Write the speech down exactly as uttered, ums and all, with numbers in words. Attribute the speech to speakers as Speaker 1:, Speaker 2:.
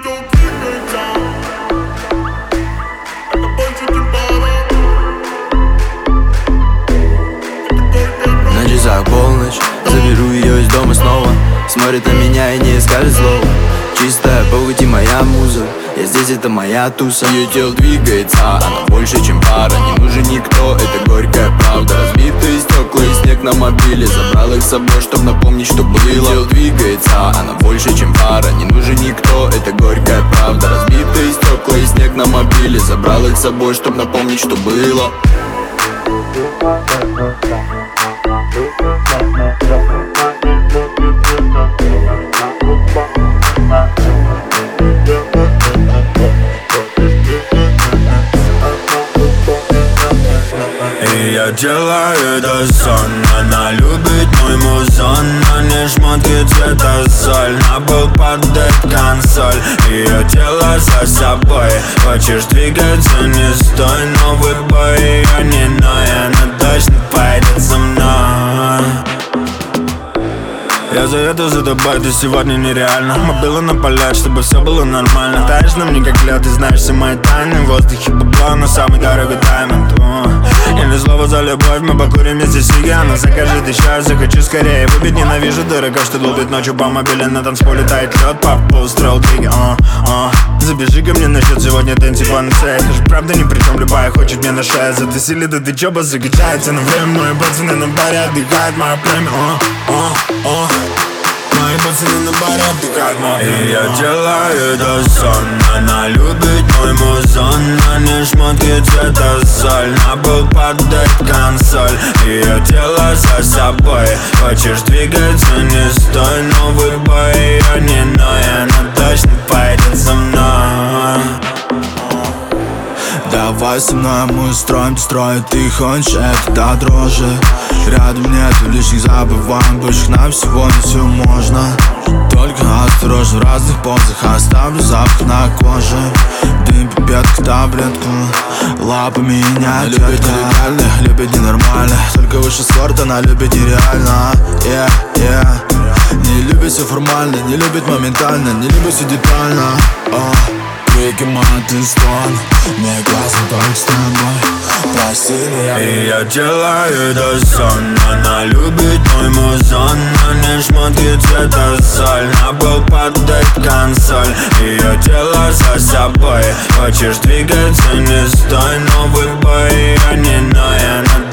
Speaker 1: На часах полночь, заберу ее из дома снова. Смотрит на меня и не скажет слова. Чистая похоть и моя муза, я здесь, это моя туса. Ее тело двигается, она больше, чем пара. Не нужен никто, это горькая правда. Разбитые стекла и снег на мобиле, забрал их с собой, чтоб напомнить, что было. Ее тело двигается, она больше, чем пара. Не нужен никто, это горькая правда. Разбитые стекла и снег на мобиле, забрал их с собой, чтоб напомнить, что было.
Speaker 2: И я делаю это сон. Она любит мой музон, но не шмотки цвета соль. На пол падает консоль, ее тело за собой. Хочешь двигаться, не стой. Новый бой, ее не ной. Она точно пойдет со мной. Я заеду за тобой, ты сегодня нереально. Мобила напалять, чтобы все было нормально. Таешь на мне как лед, ты знаешь все мои тайны. В воздухе бабло, но самый дорогой даймонд. Или слово за любовь, мы покурим вместе сиги. Она закажет еще, я захочу скорее выпить. Ненавижу дурака, что долбит ночью по мобиле. На танцполе тает лед, папа устроил двиги. uh, uh. Забежи ко мне насчет сегодня дэнси панацея. Ты же правда ни при чем, любая хочет мне на шею. Затусили, да ты чё, босс, закачается на время. Мои пацаны на баре отдыхают, моя премия. uh, uh, uh. Мои пацаны на баре отдыхают, моя премия. И я делаю это сон. Она любит мой музон, но не шмотки цвета соль. На пол падает консоль, ее тело за собой. Хочешь двигаться, не стой. Новый бой, ее не ной. Она точно пойдет со мной.
Speaker 1: Давай со мной мы устроим, строит, ты хочешь это до дрожи. Рядом нету лишних, забываем больше, нам сегодня все можно. Только осторожно, в разных позах оставлю запах на коже. Дым, пипетка, таблетку, лапы меня она любит нелегально, любит ненормально. Только выше сорта, она любит нереально. yeah, yeah. Не любит все формально, не любит моментально, не любит все детально. oh. Крики, маты, стон, мне классно только с тобой. Прости меня.
Speaker 2: И я делаю это сон. Она любит мой музон, но не шмотки цвета соль. На пол падает консоль, ее тело за собой. Хочешь двигаться, не стой. Новый бой, ее не ной. Она